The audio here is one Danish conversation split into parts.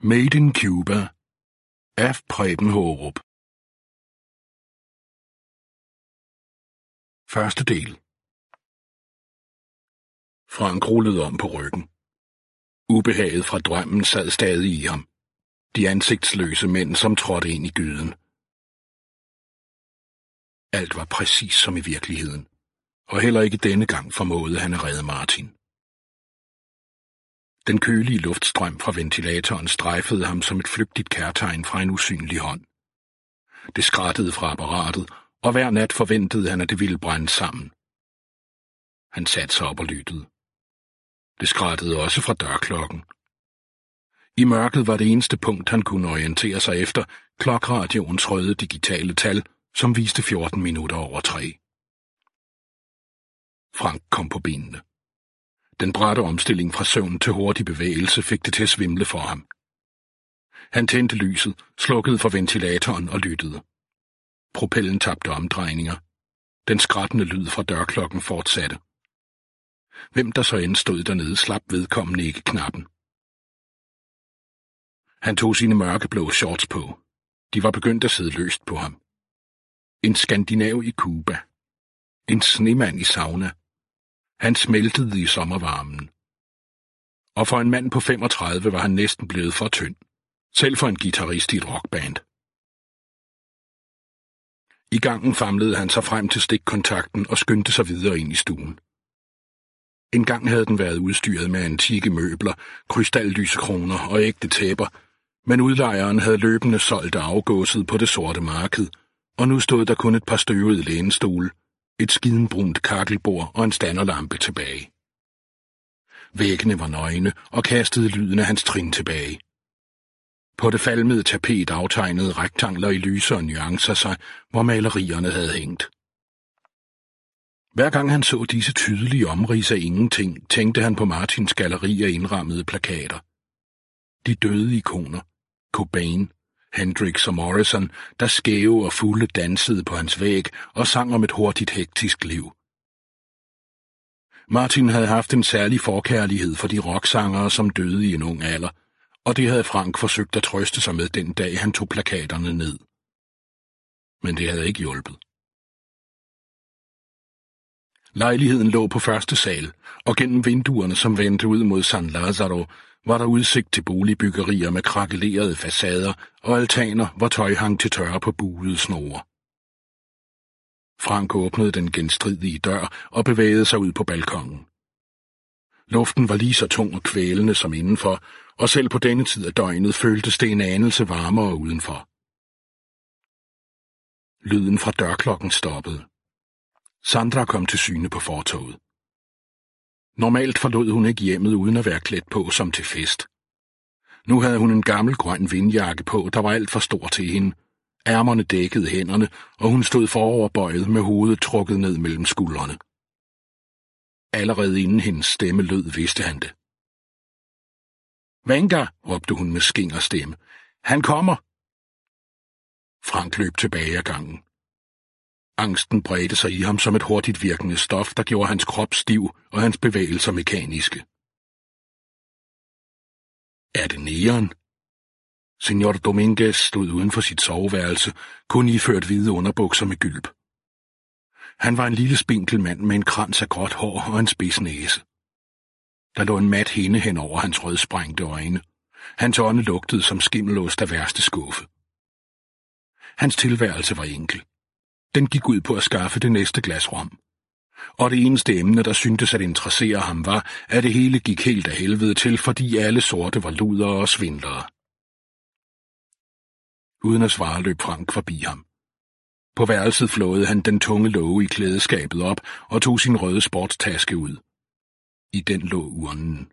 Made in Cuba af Preben Haarup. Første del. Frank rullede om på ryggen. Ubehaget fra drømmen sad stadig i ham. De ansigtsløse mænd, som trådte ind i gyden. Alt var præcis som i virkeligheden, og heller ikke denne gang formåede han at redde Martin. Den kølige luftstrøm fra ventilatoren strejfede ham som et flygtigt kærtegn fra en usynlig hånd. Det skrattede fra apparatet, og hver nat forventede han, at det ville brænde sammen. Han satte sig op og lyttede. Det skrattede også fra dørklokken. I mørket var det eneste punkt, han kunne orientere sig efter, klokradioens røde digitale tal, som viste 14 minutter over 3. Frank kom på benene. Den bratte omstilling fra søvn til hurtig bevægelse fik det til at svimle for ham. Han tændte lyset, slukkede for ventilatoren og lyttede. Propellen tabte omdrejninger. Den skrattende lyd fra dørklokken fortsatte. Hvem der så end stod dernede, slap vedkommende ikke knappen. Han tog sine mørkeblå shorts på. De var begyndt at sidde løst på ham. En skandinav i Cuba. En snemand i sauna. Han smeltede i sommervarmen. Og for en mand på 35 var han næsten blevet for tynd. Selv for en guitarist i et rockband. I gangen famlede han sig frem til stikkontakten og skyndte sig videre ind i stuen. En gang havde den været udstyret med antikke møbler, krystallysekroner og ægte tæpper, men udlejeren havde løbende solgt og afgåset på det sorte marked, og nu stod der kun et par støvede lænestole, et skidenbrunt kakkelbord og en standerlampe tilbage. Væggene var nøgne og kastede lyden af hans trin tilbage. På det falmede tapet aftegnede rektangler i lyse og nuancer sig, hvor malerierne havde hængt. Hver gang han så disse tydelige omrids af ingenting, tænkte han på Martins galleri af indrammede plakater. De døde ikoner, Cobain, Hendrix og Morrison, der skæve og fulde dansede på hans væg og sang om et hurtigt hektisk liv. Martin havde haft en særlig forkærlighed for de rocksangere, som døde i en ung alder, og det havde Frank forsøgt at trøste sig med den dag, han tog plakaterne ned. Men det havde ikke hjulpet. Lejligheden lå på første sal, og gennem vinduerne, som vendte ud mod San Lázaro, var der udsigt til boligbyggerier med krakelerede facader og altaner, hvor tøj hang til tørre på buede snore. Frank åbnede den genstridige dør og bevægede sig ud på balkongen. Luften var lige så tung og kvælende som indenfor, og selv på denne tid af døgnet føltes det en anelse varmere udenfor. Lyden fra dørklokken stoppede. Sandra kom til syne på fortovet. Normalt forlod hun ikke hjemmet uden at være klædt på som til fest. Nu havde hun en gammel grøn vindjakke på, der var alt for stor til hende. Ærmerne dækkede hænderne, og hun stod foroverbøjet med hovedet trukket ned mellem skuldrene. Allerede inden hendes stemme lød, vidste han det. Venga, råbte hun med skinger stemme. Han kommer! Frank løb tilbage ad gangen. Angsten bredte sig i ham som et hurtigt virkende stof, der gjorde hans krop stiv og hans bevægelser mekaniske. Er det negeren? Señor Dominguez stod uden for sit soveværelse, kun iført hvide underbukser med gylp. Han var en lille spinkel mand med en krans af gråt hår og en spids næse. Der lå en mat hinde hen over hans rødsprængte øjne. Hans ånde lugtede som skimmelost af værste skuffe. Hans tilværelse var enkel. Den gik ud på at skaffe det næste glas rom. Og det eneste emne, der syntes at interessere ham, var, at det hele gik helt af helvede til, fordi alle sorte var ludere og svindlere. Uden at svare løb Frank forbi ham. På værelset flåede han den tunge låge i klædeskabet op og tog sin røde sportstaske ud. I den lå urnen.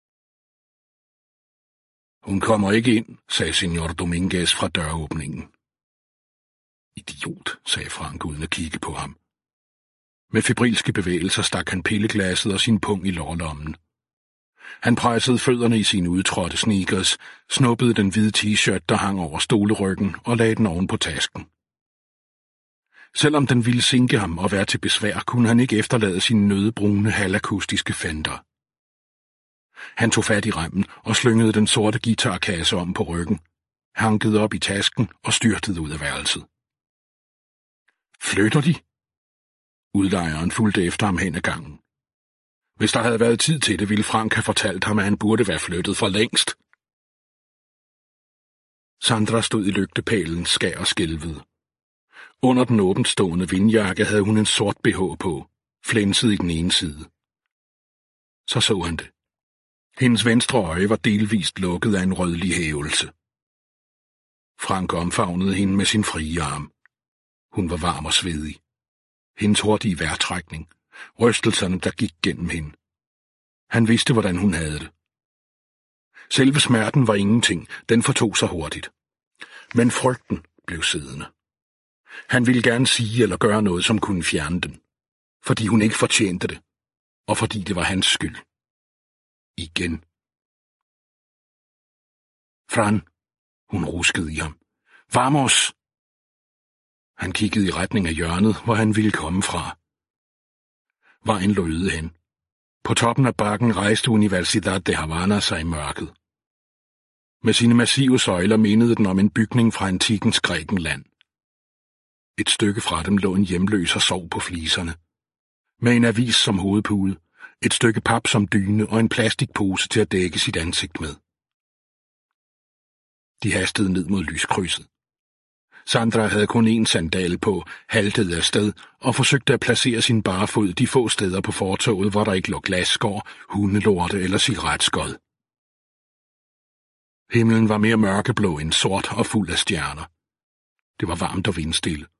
Hun kommer ikke ind, sagde Señor Dominguez fra døråbningen. Idiot, sagde Frank uden at kigge på ham. Med febrilske bevægelser stak han pilleglasset og sin pung i lårlommen. Han pressede fødderne i sine udtrådte sneakers, snuppede den hvide t-shirt, der hang over stoleryggen, og lagde den oven på tasken. Selvom den ville sinke ham og være til besvær, kunne han ikke efterlade sine nødebrune halvakustiske Fender. Han tog fat i remmen og slyngede den sorte guitarkasse om på ryggen, hankede op i tasken og styrtede ud af værelset. Flytter de? Udlejeren fulgte efter ham hen ad gangen. Hvis der havde været tid til det, ville Frank have fortalt ham, at han burde være flyttet for længst. Sandra stod i lygtepælen, skær og skælvede. Under den åbenstående vindjakke havde hun en sort BH på, flænset i den ene side. Så han det. Hendes venstre øje var delvist lukket af en rødlig hævelse. Frank omfavnede hende med sin frie arm. Hun var varm og svedig. Hendes hurtige vejrtrækning, rystelserne, der gik gennem hende. Han vidste, hvordan hun havde det. Selve smerten var ingenting, den fortog sig hurtigt. Men frygten blev siddende. Han ville gerne sige eller gøre noget, som kunne fjerne den, fordi hun ikke fortjente det, og fordi det var hans skyld. Igen. Fran, hun ruskede i ham. Vamos! Han kiggede i retning af hjørnet, hvor han ville komme fra. Vejen lød hen. På toppen af bakken rejste Universidad de Havana sig i mørket. Med sine massive søjler mindede den om en bygning fra antikkens Grækenland. Et stykke fra dem lå en hjemløs og sov på fliserne. Med en avis som hovedpude, et stykke pap som dyne og en plastikpose til at dække sit ansigt med. De hastede ned mod lyskrydset. Sandra havde kun én sandal på, haltede afsted og forsøgte at placere sin bare fod de få steder på fortovet, hvor der ikke lå glasskår, hundelorte eller cigaretskod. Himlen var mere mørkeblå end sort og fuld af stjerner. Det var varmt og vindstille.